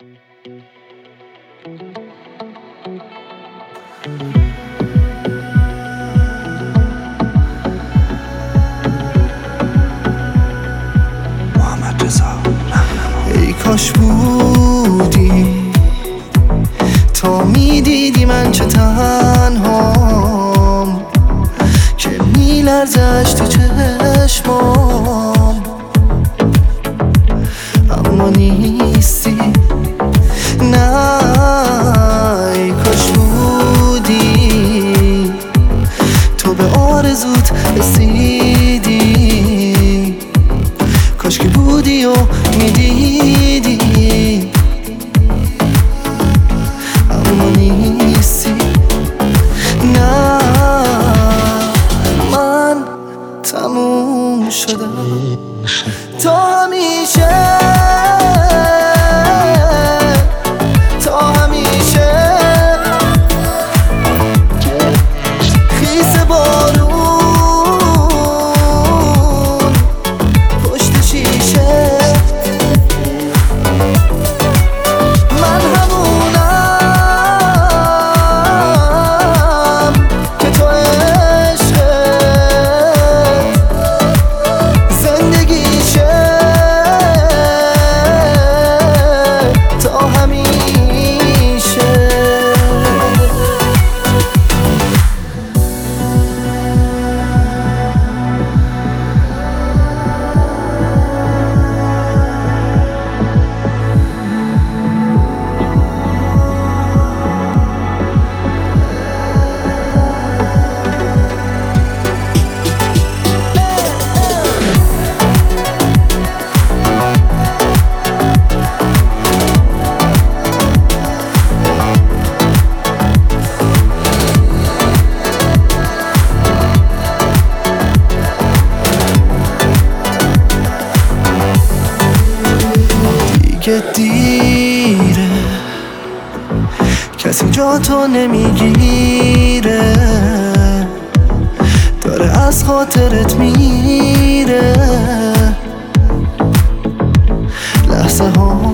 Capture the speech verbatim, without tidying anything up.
ای کاش بودی تا میدیدی من چه تنهام، که میلرزش تو چشمام، اما نیستی. نه ای کاش بودی تو به آرزوت رسیدی، کاش که بودی و میدیدی، اما نیستی. نه من تموم شدم تا همیشه، تا همیشه. خیس بارون پشت شیشه، من همونم که تو عشقت زندگیشه، تا همیشه. دیگه دیره، کسی جا تو نمیگیره، داره از خاطرت میره. لحظه ها